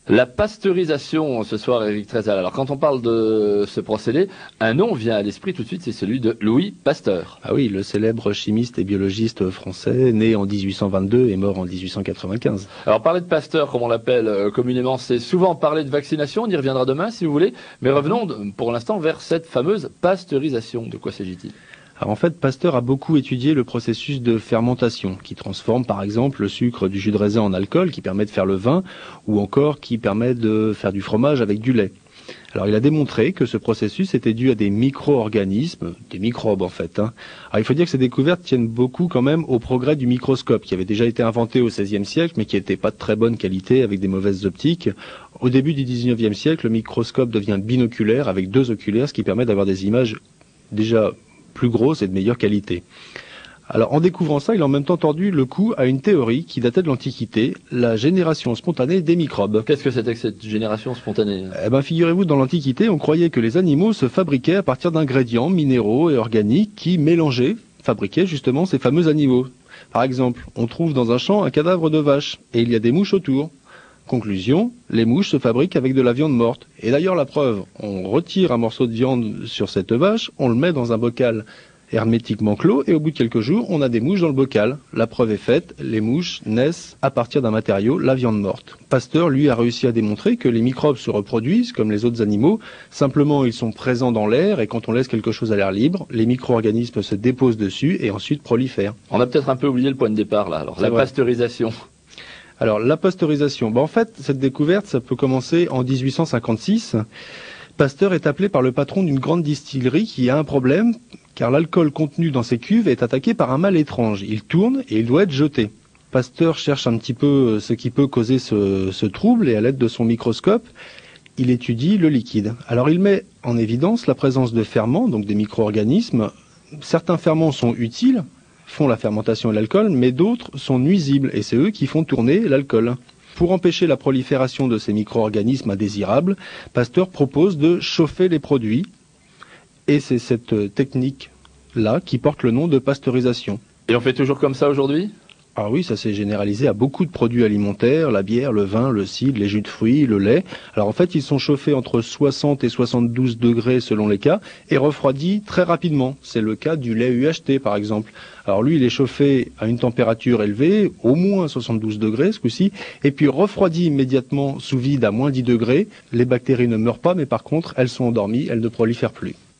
La pasteurisation ce soir, Éric Trézal. Alors quand on parle de ce procédé, un nom vient à l'esprit tout de suite, c'est celui de Louis Pasteur. Ah oui, le célèbre chimiste et biologiste français, né en 1822 et mort en 1895. Alors parler de Pasteur, comme on l'appelle communément, c'est souvent parler de vaccination, on y reviendra demain si vous voulez, mais revenons pour l'instant vers cette fameuse pasteurisation. De quoi s'agit-il ? Alors en fait, Pasteur a beaucoup étudié le processus de fermentation, qui transforme par exemple le sucre du jus de raisin en alcool, qui permet de faire le vin, ou encore qui permet de faire du fromage avec du lait. Alors il a démontré que ce processus était dû à des micro-organismes, des microbes en fait. Alors il faut dire que ces découvertes tiennent beaucoup quand même au progrès du microscope, qui avait déjà été inventé au XVIe siècle, mais qui n'était pas de très bonne qualité, avec des mauvaises optiques. Au début du XIXe siècle, le microscope devient binoculaire, avec 2 oculaires, ce qui permet d'avoir des images déjà plus grosse et de meilleure qualité. Alors en découvrant ça, il a en même temps tordu le cou à une théorie qui datait de l'Antiquité, la génération spontanée des microbes. Qu'est-ce que c'était que cette génération spontanée ? Figurez-vous, dans l'Antiquité, on croyait que les animaux se fabriquaient à partir d'ingrédients minéraux et organiques qui, mélangés, fabriquaient justement ces fameux animaux. Par exemple, on trouve dans un champ un cadavre de vache, et il y a des mouches autour. Conclusion, les mouches se fabriquent avec de la viande morte. Et d'ailleurs la preuve, on retire un morceau de viande sur cette vache, on le met dans un bocal hermétiquement clos et au bout de quelques jours, on a des mouches dans le bocal. La preuve est faite, les mouches naissent à partir d'un matériau, la viande morte. Pasteur, lui, a réussi à démontrer que les microbes se reproduisent comme les autres animaux, simplement ils sont présents dans l'air et quand on laisse quelque chose à l'air libre, les micro-organismes se déposent dessus et ensuite prolifèrent. On a peut-être un peu oublié le point de départ là, alors la pasteurisation. Alors, la pasteurisation. En fait, cette découverte, ça peut commencer en 1856. Pasteur est appelé par le patron d'une grande distillerie qui a un problème, car l'alcool contenu dans ses cuves est attaqué par un mal étrange. Il tourne et il doit être jeté. Pasteur cherche un petit peu ce qui peut causer ce trouble et à l'aide de son microscope, il étudie le liquide. Alors, il met en évidence la présence de ferments, donc des micro-organismes. Certains ferments sont utiles, font la fermentation et l'alcool, mais d'autres sont nuisibles, et c'est eux qui font tourner l'alcool. Pour empêcher la prolifération de ces micro-organismes indésirables, Pasteur propose de chauffer les produits, et c'est cette technique-là qui porte le nom de pasteurisation. Et on fait toujours comme ça aujourd'hui ? Ah oui, ça s'est généralisé à beaucoup de produits alimentaires, la bière, le vin, le cidre, les jus de fruits, le lait. Alors en fait, ils sont chauffés entre 60 et 72 degrés selon les cas et refroidis très rapidement. C'est le cas du lait UHT par exemple. Alors lui, il est chauffé à une température élevée, au moins 72 degrés ce coup-ci, et puis refroidi immédiatement sous vide à moins 10 degrés. Les bactéries ne meurent pas, mais par contre, elles sont endormies, elles ne prolifèrent plus.